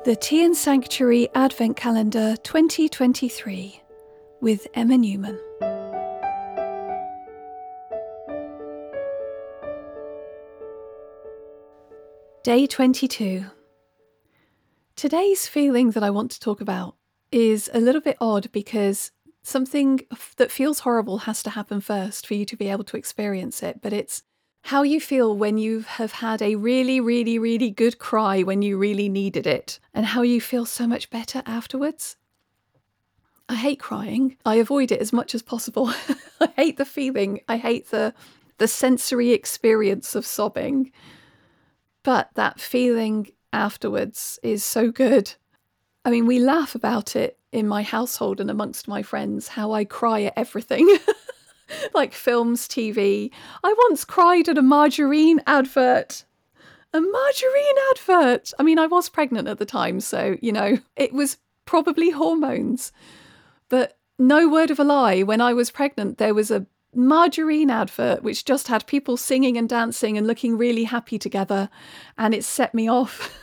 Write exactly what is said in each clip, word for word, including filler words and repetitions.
The Tea and Sanctuary Advent Calendar twenty twenty-three with Emma Newman. Day twenty-two. Today's feeling that I want to talk about is a little bit odd because something that feels horrible has to happen first for you to be able to experience it, but it's how you feel when you have had a really, really, really good cry when you really needed it, and how you feel so much better afterwards. I hate crying. I avoid it as much as possible. I hate the feeling. I hate the the sensory experience of sobbing. But that feeling afterwards is so good. I mean, we laugh about it in my household and amongst my friends, how I cry at everything. Like films, T V. I once cried at a margarine advert. A margarine advert! I mean, I was pregnant at the time, so, you know, it was probably hormones. But no word of a lie, when I was pregnant, there was a margarine advert which just had people singing and dancing and looking really happy together, and it set me off.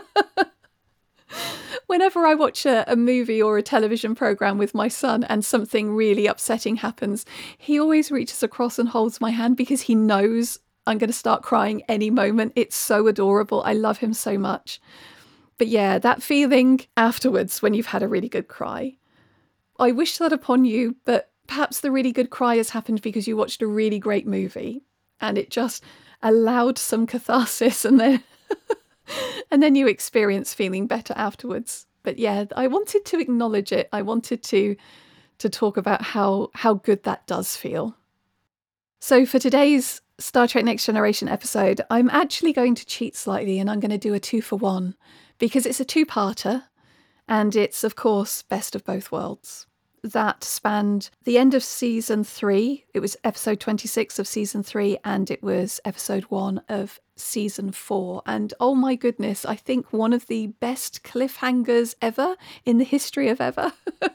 Whenever I watch a, a movie or a television programme with my son and something really upsetting happens, he always reaches across and holds my hand because he knows I'm going to start crying any moment. It's so adorable. I love him so much. But yeah, that feeling afterwards when you've had a really good cry. I wish that upon you, but perhaps the really good cry has happened because you watched a really great movie and it just allowed some catharsis, and then and then you experience feeling better afterwards. But yeah, I wanted to acknowledge it. I wanted to to talk about how how good that does feel. So for today's Star Trek Next Generation episode, I'm actually going to cheat slightly and I'm going to do a two for one because it's a two-parter and it's, of course, Best of Both Worlds. That spanned the end of season three. It was episode twenty-six of season three, and it was episode one of season four. And oh my goodness, I think one of the best cliffhangers ever in the history of ever.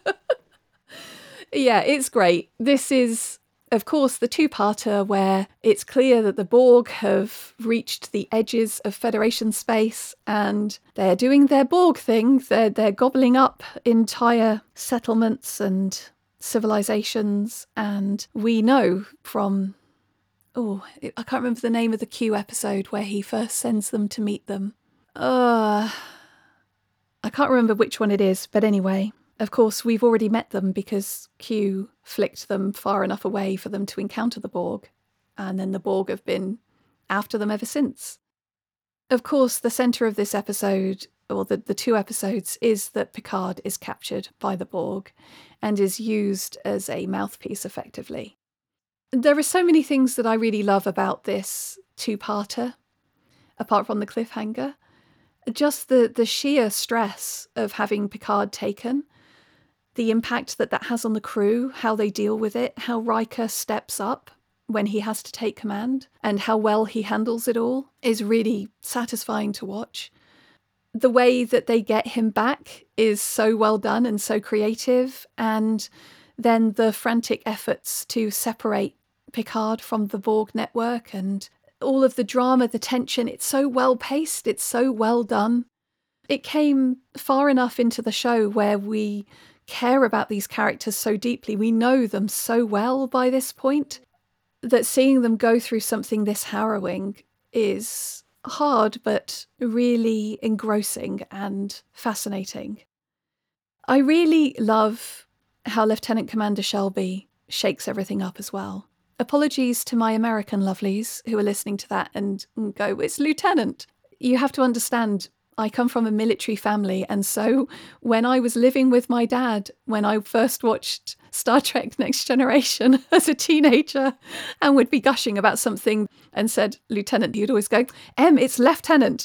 Yeah, it's great. This is, of course, the two-parter where it's clear that the Borg have reached the edges of Federation space and they're doing their Borg thing. They're, they're gobbling up entire settlements and civilizations. And we know from, oh, I can't remember the name of the Q episode where he first sends them to meet them. Uh, I can't remember which one it is, but anyway. Of course, we've already met them because Q flicked them far enough away for them to encounter the Borg, and then the Borg have been after them ever since. Of course, the centre of this episode, or the, the two episodes, is that Picard is captured by the Borg and is used as a mouthpiece effectively. There are so many things that I really love about this two-parter, apart from the cliffhanger. Just the, the sheer stress of having Picard taken, the impact that that has on the crew, how they deal with it, how Riker steps up when he has to take command, and how well he handles it all is really satisfying to watch. The way that they get him back is so well done and so creative, and then the frantic efforts to separate Picard from the Borg network and all of the drama, the tension, it's so well paced, it's so well done. It came far enough into the show where we care about these characters so deeply, we know them so well by this point, that seeing them go through something this harrowing is hard but really engrossing and fascinating. I really love how Lieutenant Commander Shelby shakes everything up as well. Apologies to my American lovelies who are listening to that and go, it's Lieutenant. You have to understand, I come from a military family, and so when I was living with my dad, when I first watched Star Trek Next Generation as a teenager and would be gushing about something and said Lieutenant, he'd always go, Em, it's Lieutenant.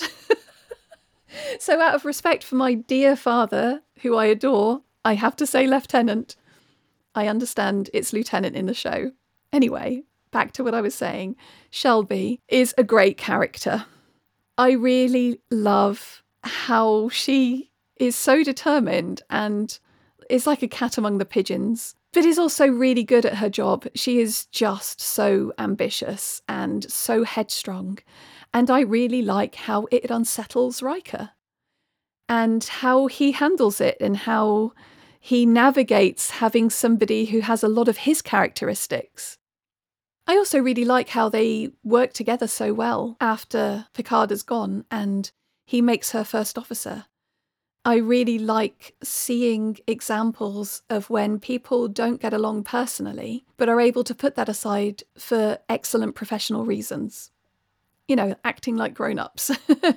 So out of respect for my dear father, who I adore, I have to say Lieutenant. I understand it's Lieutenant in the show. Anyway, back to what I was saying. Shelby is a great character. I really love how she is so determined and is like a cat among the pigeons, but is also really good at her job. She is just so ambitious and so headstrong. And I really like how it unsettles Riker. and how he handles it and how he navigates having somebody who has a lot of his characteristics. I also really like how they work together so well after Picard is gone and he makes her first officer. I really like seeing examples of when people don't get along personally, but are able to put that aside for excellent professional reasons. You know, acting like grown-ups.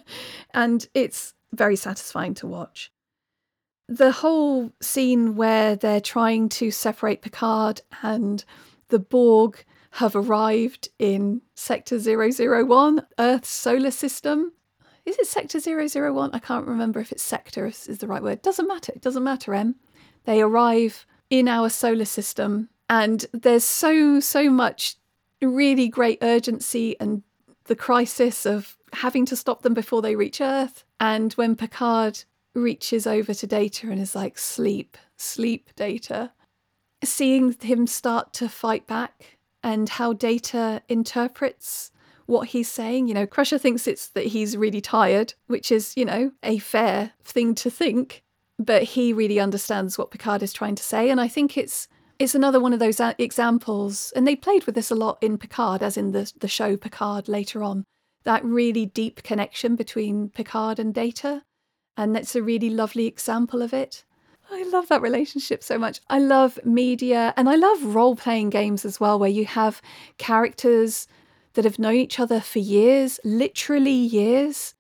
And it's very satisfying to watch. The whole scene where they're trying to separate Picard and the Borg have arrived in Sector zero zero one, Earth's solar system. Is it Sector zero zero one? I can't remember if it's sector is, is the right word. Doesn't matter. It doesn't matter, Em. They arrive in our solar system and there's so, so much really great urgency and the crisis of having to stop them before they reach Earth. And when Picard reaches over to Data and is like, sleep, sleep, Data. Seeing him start to fight back and how Data interprets what he's saying. You know, Crusher thinks it's that he's really tired, which is, you know, a fair thing to think, but he really understands what Picard is trying to say. And I think it's it's another one of those examples, and they played with this a lot in Picard, as in the, the show Picard later on, that really deep connection between Picard and Data. And that's a really lovely example of it. I love that relationship so much. I love media and I love role-playing games as well, where you have characters that have known each other for years, literally years.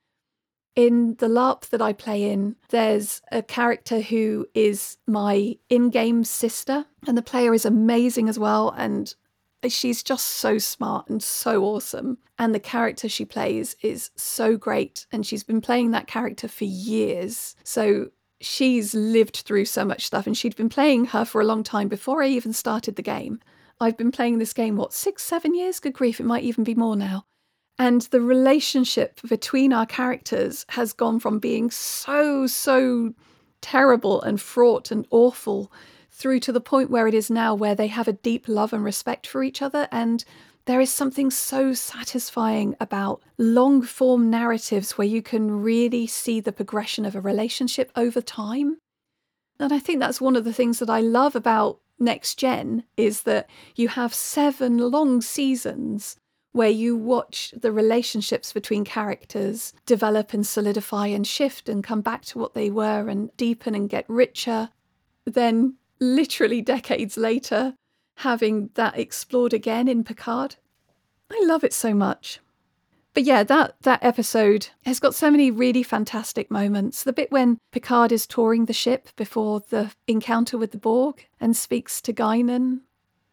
In the LARP that I play in, there's a character who is my in-game sister, and the player is amazing as well, and she's just so smart and so awesome. And the character she plays is so great, and she's been playing that character for years. So she's lived through so much stuff, and she'd been playing her for a long time before I even started the game. I've been playing this game, what, six, seven years? Good grief, it might even be more now. And the relationship between our characters has gone from being so, so terrible and fraught and awful through to the point where it is now, where they have a deep love and respect for each other. And there is something so satisfying about long form narratives where you can really see the progression of a relationship over time. And I think that's one of the things that I love about Next Gen, is that you have seven long seasons where you watch the relationships between characters develop and solidify and shift and come back to what they were and deepen and get richer. Then literally decades later, having that explored again in Picard. I love it so much. But yeah, that, that episode has got so many really fantastic moments. The bit when Picard is touring the ship before the encounter with the Borg and speaks to Guinan.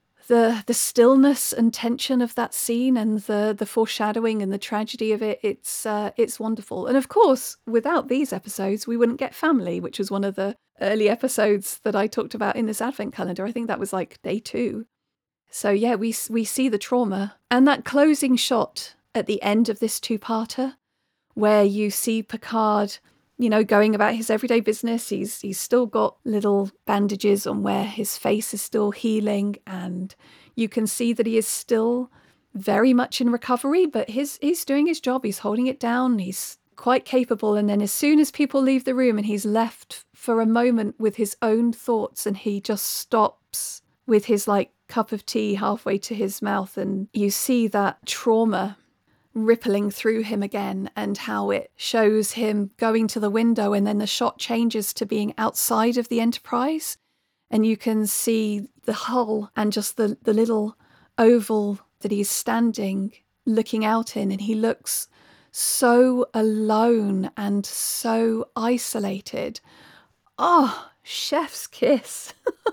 The the stillness and tension of that scene and the the foreshadowing and the tragedy of it, it's uh, it's wonderful. And of course, without these episodes, we wouldn't get Family, which was one of the early episodes that I talked about in this advent calendar. I think that was like day two. So yeah, we we see the trauma. And that closing shot at the end of this two-parter, where you see Picard, you know, going about his everyday business. He's he's still got little bandages on where his face is still healing, and you can see that he is still very much in recovery, but his he's doing his job. He's holding it down. He's quite capable. And then as soon as people leave the room and he's left for a moment with his own thoughts, and he just stops with his like cup of tea halfway to his mouth, and you see that trauma rippling through him again, and how it shows him going to the window, and then the shot changes to being outside of the Enterprise, and you can see the hull and just the, the little oval that he's standing looking out in, and he looks so alone and so isolated. Oh, chef's kiss.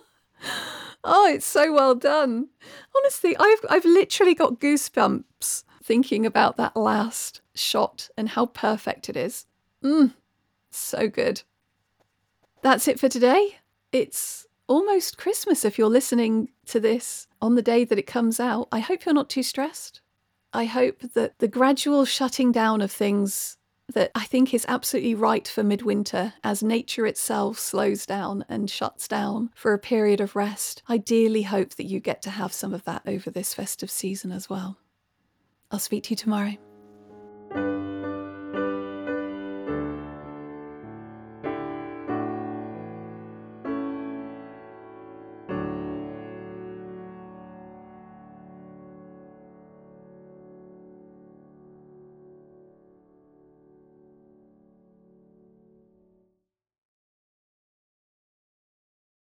Oh, it's so well done. Honestly, I've I've literally got goosebumps thinking about that last shot and how perfect it is. Mmm, so good. That's it for today. It's almost Christmas if you're listening to this on the day that it comes out. I hope you're not too stressed. I hope that the gradual shutting down of things that I think is absolutely right for midwinter, as nature itself slows down and shuts down for a period of rest. I dearly hope that you get to have some of that over this festive season as well. I'll speak to you tomorrow.